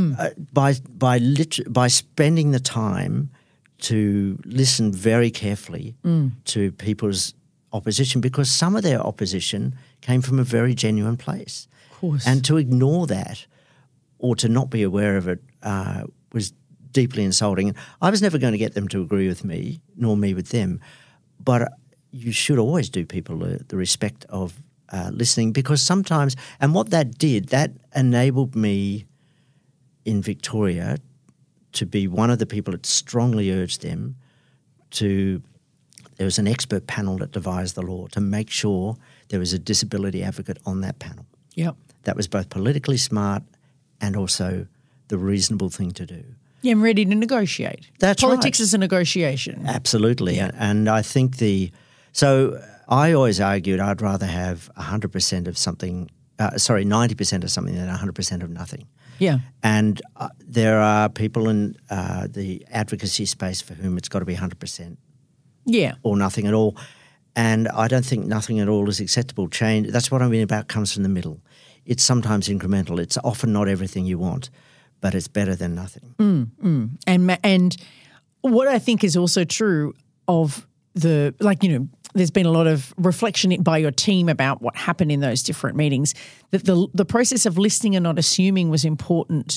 by spending the time to listen very carefully to people's opposition, because some of their opposition came from a very genuine place. Of course. And to ignore that or to not be aware of it was deeply insulting. I was never going to get them to agree with me, nor me with them. But you should always do people the respect of listening, because sometimes, and what that did, that enabled me in Victoria to be one of the people that strongly urged them to, there was an expert panel that devised the law to make sure there was a disability advocate on that panel. Yep. That was both politically smart and also the reasonable thing to do. Yeah, I'm ready to negotiate. That's Politics right. is a negotiation. Absolutely. Yeah. And I think so I always argued I'd rather have 100% of something, 90% of something than 100% of nothing. Yeah. And there are people in the advocacy space for whom it's got to be 100%. Yeah. Or nothing at all. And I don't think nothing at all is acceptable. Change, that's what I mean about comes from the middle. It's sometimes incremental. It's often not everything you want, but it's better than nothing. And what I think is also true of there's been a lot of reflection by your team about what happened in those different meetings, that the process of listening and not assuming was important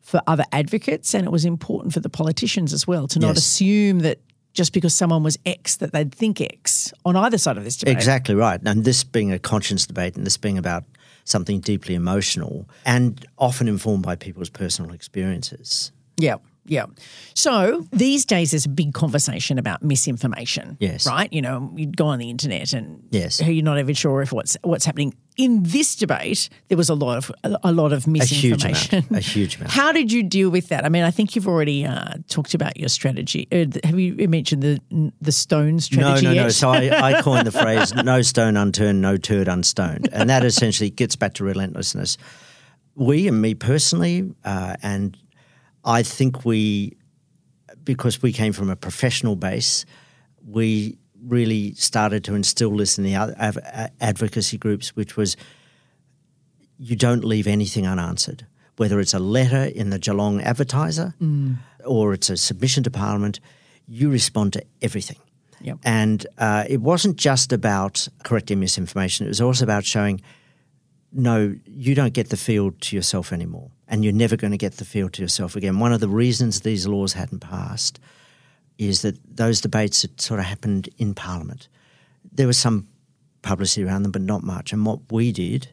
for other advocates, and it was important for the politicians as well to not Yes. assume that just because someone was X that they'd think X on either side of this debate. Exactly right. And this being a conscience debate and this being about something deeply emotional and often informed by people's personal experiences. Yeah, yeah. So these days there's a big conversation about misinformation. Yes. Right? You know, you'd go on the internet and Yes. you're not even sure if what's happening. In this debate, there was a lot of misinformation. A huge amount. How did you deal with that? I mean, I think you've already talked about your strategy. Have you mentioned the stone strategy yet? No. So I coined the phrase, no stone unturned, no turd unstoned. And that essentially gets back to relentlessness. We, and me personally, and I think because we came from a professional base, we really started to instill this in the advocacy groups, which was you don't leave anything unanswered, whether it's a letter in the Geelong Advertiser or it's a submission to Parliament, you respond to everything. Yep. And it wasn't just about correcting misinformation. It was also about showing, no, you don't get the field to yourself anymore and you're never going to get the field to yourself again. One of the reasons these laws hadn't passed is that those debates had sort of happened in Parliament. There was some publicity around them, but not much. And what we did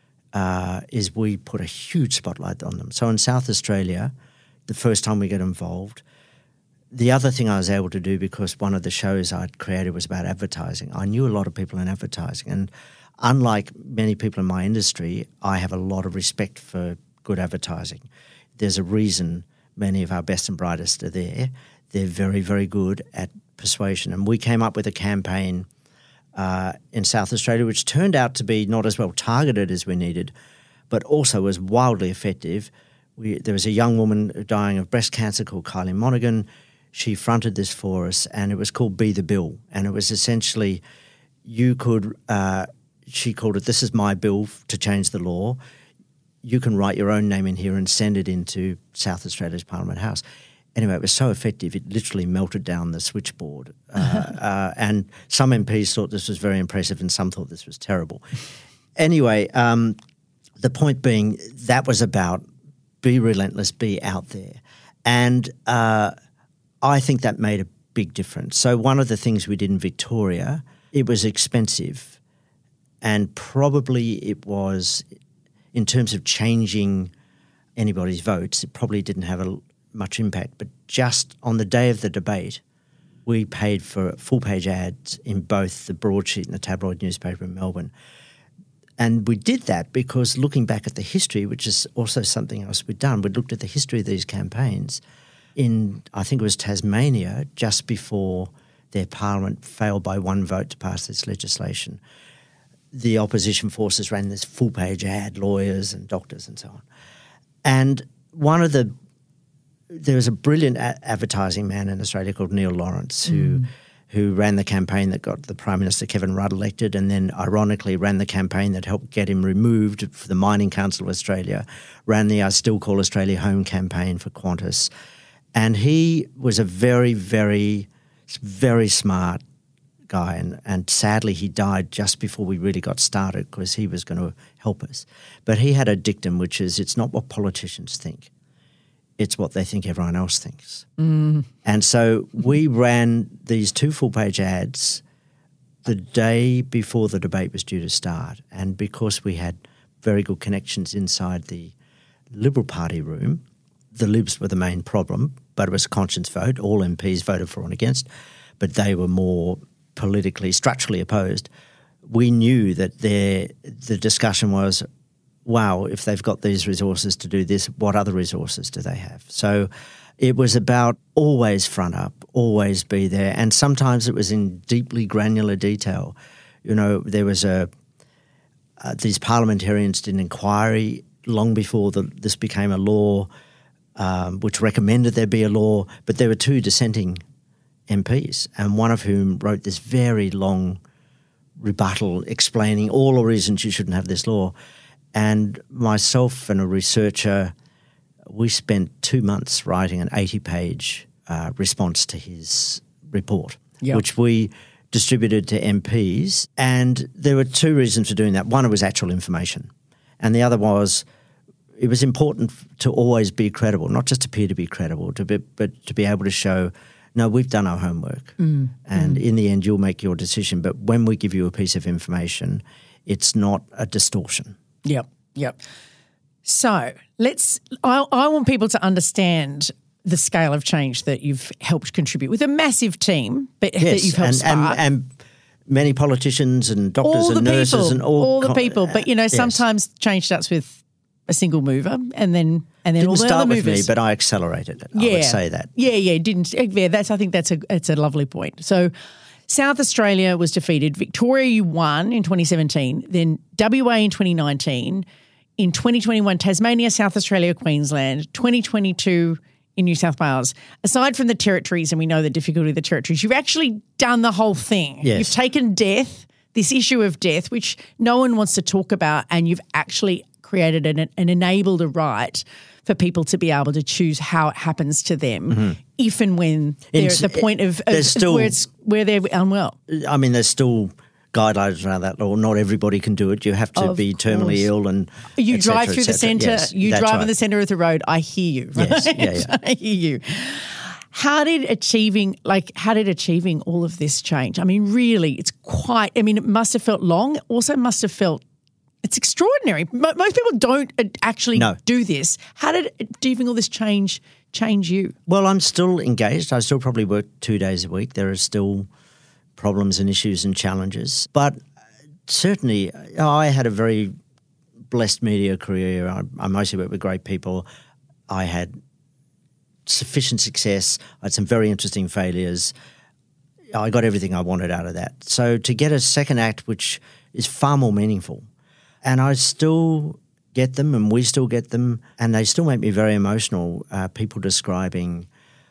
is we put a huge spotlight on them. So in South Australia, the first time we got involved, the other thing I was able to do, because one of the shows I'd created was about advertising, I knew a lot of people in advertising. And unlike many people in my industry, I have a lot of respect for good advertising. There's a reason many of our best and brightest are there. They're very, very good at persuasion. And we came up with a campaign in South Australia, which turned out to be not as well targeted as we needed, but also was wildly effective. There was a young woman dying of breast cancer called Kylie Monaghan. She fronted this for us, and it was called Be the Bill. And it was essentially she called it, this is my bill to change the law. You can write your own name in here and send it into South Australia's Parliament House. Anyway, it was so effective, it literally melted down the switchboard. And some MPs thought this was very impressive and some thought this was terrible. Anyway, the point being that was about be relentless, be out there. And I think that made a big difference. So one of the things we did in Victoria, it was expensive and probably it was, in terms of changing anybody's votes, it probably didn't have much impact, but just on the day of the debate, we paid for full-page ads in both the broadsheet and the tabloid newspaper in Melbourne. And we did that because looking back at the history, which is also something else we'd done, we looked at the history of these campaigns in, I think it was Tasmania, just before their parliament failed by one vote to pass this legislation. The opposition forces ran this full-page ad, lawyers and doctors and so on. And there was a brilliant advertising man in Australia called Neil Lawrence who ran the campaign that got the Prime Minister Kevin Rudd elected and then ironically ran the campaign that helped get him removed for the Mining Council of Australia, ran the I Still Call Australia Home campaign for Qantas. And he was a very, very, very smart guy and sadly he died just before we really got started because he was going to help us. But he had a dictum which is it's not what politicians think. It's what they think everyone else thinks. And so we ran these 2 full-page ads the day before the debate was due to start. And because we had very good connections inside the Liberal Party room, the Libs were the main problem, but it was a conscience vote. All MPs voted for and against, but they were more politically, structurally opposed. We knew that the discussion was, wow, if they've got these resources to do this, what other resources do they have? So it was about always front up, always be there. And sometimes it was in deeply granular detail. You know, there was these parliamentarians did an inquiry long before this became a law, which recommended there be a law, but there were 2 dissenting MPs, and one of whom wrote this very long rebuttal explaining all the reasons you shouldn't have this law. And myself and a researcher, we spent 2 months writing an 80-page response to his report, which we distributed to MPs. And there were 2 reasons for doing that. One, it was actual information. And the other was it was important to always be credible, not just appear to be credible, but to be able to show, no, we've done our homework. And in the end, you'll make your decision. But when we give you a piece of information, it's not a distortion. Yep. So I want people to understand the scale of change that you've helped contribute with a massive team that you've helped start. And many politicians and doctors and nurses and all the people. But, sometimes change starts with a single mover and then Didn't all the start other movers. with me, but I accelerated it. I would say that. I think that's a lovely point. So South Australia was defeated. Victoria, you won in 2017. Then WA in 2019. In 2021, Tasmania, South Australia, Queensland. 2022 in New South Wales. Aside from the territories, and we know the difficulty of the territories, you've actually done the whole thing. Yes. You've taken death, this issue of death, which no one wants to talk about, and you've actually created and enabled a right for people to be able to choose how it happens to them, if and when they're at the point of where they're unwell. I mean, there's still guidelines around that law. Not everybody can do it. You have to be terminally ill and you drive through the centre. Yes, you drive in the centre of the road. I hear you. Yes, yeah. I hear you. How did achieving all of this change? I mean, really, it must have felt long. Also must have felt it's extraordinary. Most people don't actually do this. How did achieving all this change you? Well, I'm still engaged. I still probably work 2 days a week. There are still problems and issues and challenges. But certainly I had a very blessed media career. I mostly worked with great people. I had sufficient success. I had some very interesting failures. I got everything I wanted out of that. So to get a second act, which is far more meaningful, and I still get them and we still get them, and they still make me very emotional, people describing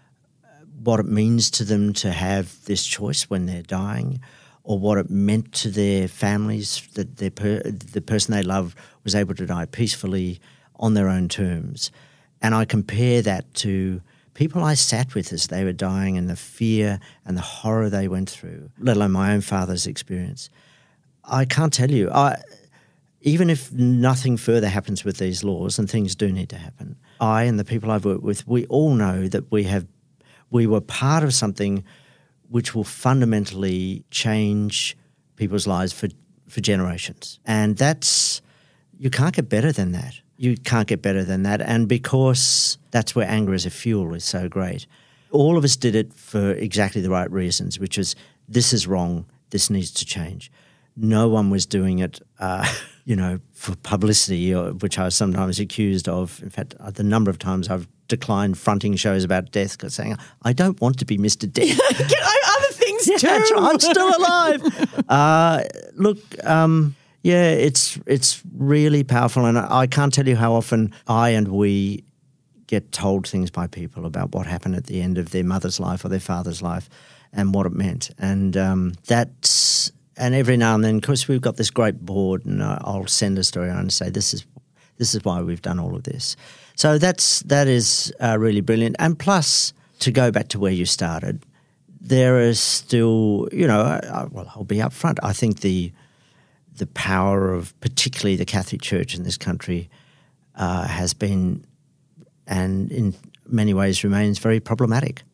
what it means to them to have this choice when they're dying, or what it meant to their families that the person they love was able to die peacefully on their own terms. And I compare that to people I sat with as they were dying and the fear and the horror they went through, let alone my own father's experience. I can't tell you. Even if nothing further happens with these laws, and things do need to happen, I and the people I've worked with, we all know that we were part of something which will fundamentally change people's lives for generations. And you can't get better than that. You can't get better than that. And because that's where anger as a fuel is so great. All of us did it for exactly the right reasons, which is this is wrong, this needs to change. No one was doing it, for publicity, which I was sometimes accused of. In fact, the number of times I've declined fronting shows about death because saying, I don't want to be Mr. Death. Other things too. I'm still alive. It's really powerful, and I can't tell you how often I and we get told things by people about what happened at the end of their mother's life or their father's life and what it meant. And and every now and then, of course, we've got this great board, and I'll send a story on and say, this is why we've done all of this. So that is really brilliant. And plus, to go back to where you started, there is still, I'll be upfront. I think the power of particularly the Catholic Church in this country has been, and in many ways remains, very problematic.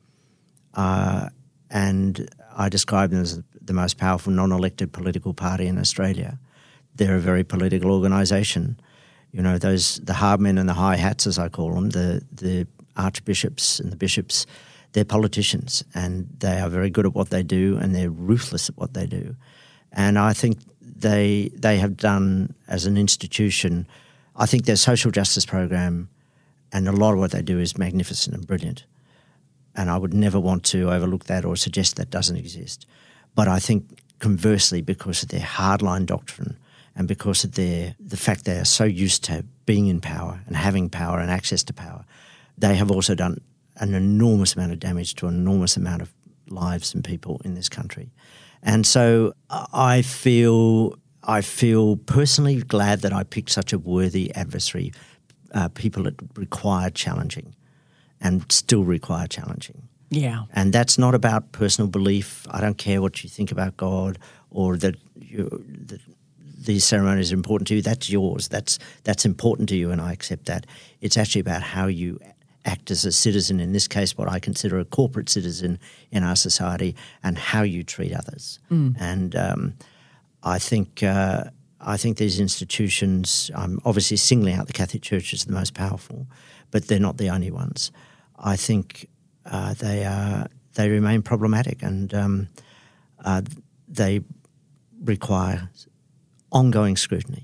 And I describe them as the most powerful non-elected political party in Australia. They're a very political organisation. The hard men and the high hats, as I call them, the archbishops and the bishops, they're politicians, and they are very good at what they do, and they're ruthless at what they do. And I think they have done, as an institution, I think their social justice program and a lot of what they do is magnificent and brilliant. And I would never want to overlook that or suggest that doesn't exist. But I think conversely, because of their hardline doctrine and because of the fact they are so used to being in power and having power and access to power, they have also done an enormous amount of damage to an enormous amount of lives and people in this country. And so I feel personally glad that I picked such a worthy adversary, people that require challenging and still require challenging. Yeah. And that's not about personal belief. I don't care what you think about God or that these ceremonies are important to you, that's yours. That's important to you, and I accept that. It's actually about how you act as a citizen, in this case what I consider a corporate citizen in our society, and how you treat others. And I think these institutions, I'm obviously singling out the Catholic Church as the most powerful, but they're not the only ones. I think they remain problematic, and they require ongoing scrutiny.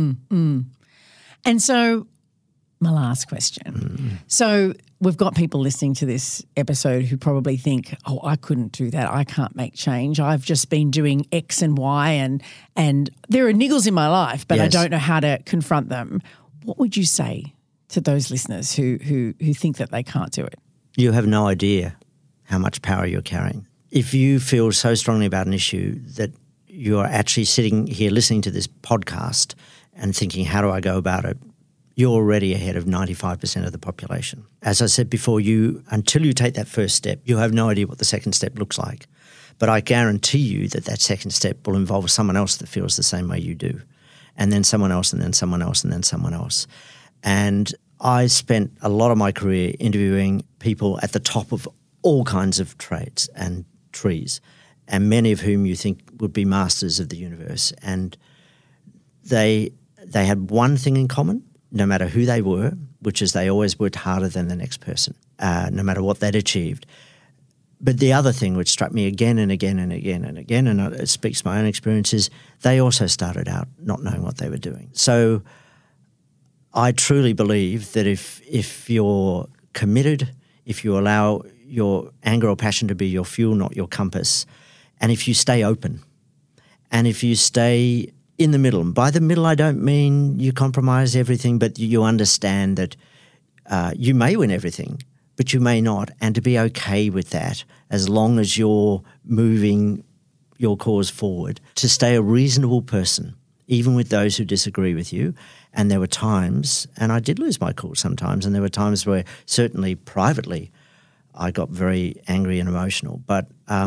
And so my last question. So we've got people listening to this episode who probably think, oh, I couldn't do that. I can't make change. I've just been doing X and Y and there are niggles in my life, but I don't know how to confront them. What would you say to those listeners who think that they can't do it? You have no idea how much power you're carrying. If you feel so strongly about an issue that you're actually sitting here listening to this podcast and thinking, how do I go about it? You're already ahead of 95% of the population. As I said before, until you take that first step, you have no idea what the second step looks like. But I guarantee you that second step will involve someone else that feels the same way you do, and then someone else, and then someone else, and then someone else. And I spent a lot of my career interviewing people at the top of all kinds of trades and trees, and many of whom you think would be masters of the universe. And they had one thing in common, no matter who they were, which is they always worked harder than the next person, no matter what they'd achieved. But the other thing which struck me again and again and again and again, and it speaks to my own experiences, they also started out not knowing what they were doing. So I truly believe that if you're committed, if you allow your anger or passion to be your fuel, not your compass, and if you stay open, and if you stay in the middle, and by the middle I don't mean you compromise everything, but you understand that you may win everything, but you may not, and to be okay with that as long as you're moving your cause forward, to stay a reasonable person, even with those who disagree with you. And there were times, and I did lose my cool sometimes, and there were times where certainly privately I got very angry and emotional. But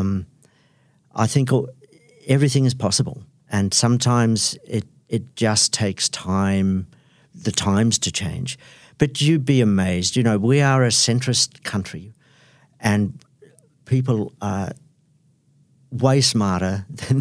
I think everything is possible, and sometimes it just takes time, the times to change. But you'd be amazed. You know, we are a centrist country, and people are way smarter than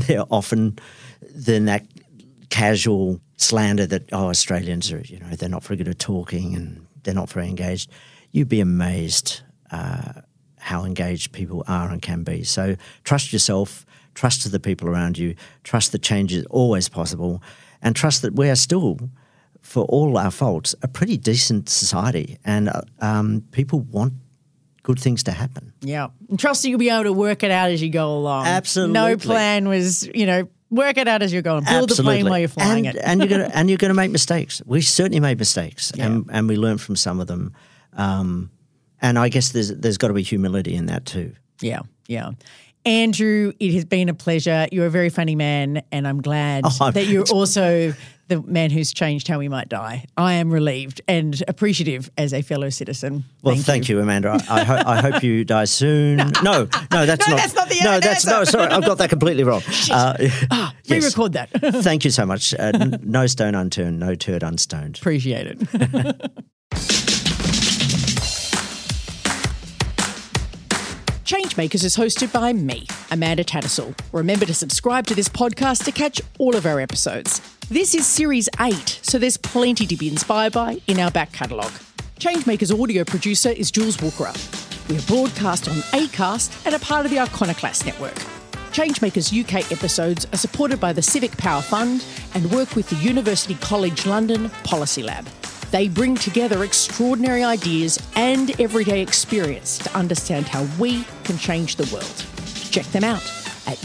than that casual slander that, Australians are, they're not very good at talking and they're not very engaged. You'd be amazed how engaged people are and can be. So trust yourself, trust the people around you, trust that change is always possible, and trust that we are still, for all our faults, a pretty decent society, and people want good things to happen. Yeah. And trust that you'll be able to work it out as you go along. Absolutely. No plan was, work it out as you're going. Build the plane while you're flying it. And you're going to make mistakes. We certainly made mistakes, Yeah. and we learned from some of them. And I guess there's got to be humility in that too. Yeah, yeah. Andrew, it has been a pleasure. You're a very funny man, and I'm glad that you're also the man who's changed how we might die. I am relieved and appreciative as a fellow citizen. Well, thank you, Amanda. I hope you die soon. No, that's not. That's not the answer. Sorry, I've got that completely wrong. Re-record that. Thank you so much. No stone unturned, no turd unstoned. Appreciate it. Changemakers is hosted by me, Amanda Tattersall. Remember to subscribe to this podcast to catch all of our episodes. This is Series 8, so there's plenty to be inspired by in our back catalogue. Changemakers audio producer is Jules Walker. We are broadcast on Acast and are part of the Iconoclast network. Changemakers UK episodes are supported by the Civic Power Fund and work with the University College London Policy Lab. They bring together extraordinary ideas and everyday experience to understand how we can change the world. Check them out at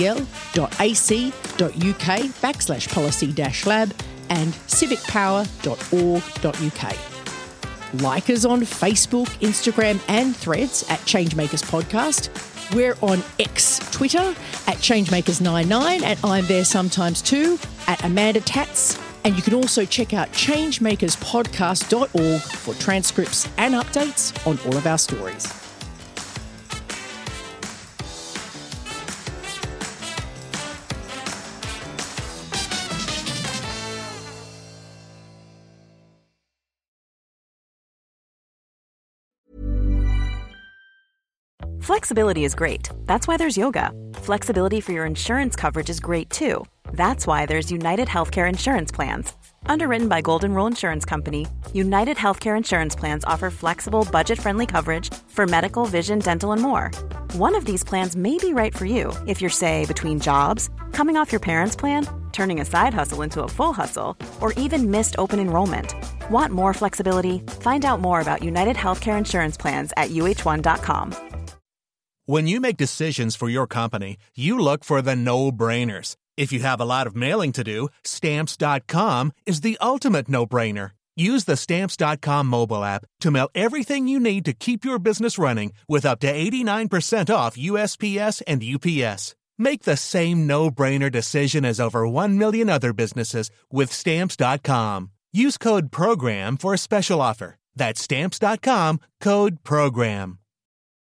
ucl.ac.uk/policy-lab and civicpower.org.uk. Like us on Facebook, Instagram and Threads at Changemakers Podcast. We're on X Twitter at Changemakers99, and I'm there sometimes too at Amanda Tats. And you can also check out changemakerspodcast.org for transcripts and updates on all of our stories. Flexibility is great. That's why there's yoga. Flexibility for your insurance coverage is great too. That's why there's United Healthcare Insurance Plans. Underwritten by Golden Rule Insurance Company, United Healthcare Insurance Plans offer flexible, budget-friendly coverage for medical, vision, dental, and more. One of these plans may be right for you if you're, say, between jobs, coming off your parents' plan, turning a side hustle into a full hustle, or even missed open enrollment. Want more flexibility? Find out more about United Healthcare Insurance Plans at uh1.com. When you make decisions for your company, you look for the no-brainers. If you have a lot of mailing to do, Stamps.com is the ultimate no-brainer. Use the Stamps.com mobile app to mail everything you need to keep your business running with up to 89% off USPS and UPS. Make the same no-brainer decision as over 1 million other businesses with Stamps.com. Use code PROGRAM for a special offer. That's Stamps.com, code PROGRAM.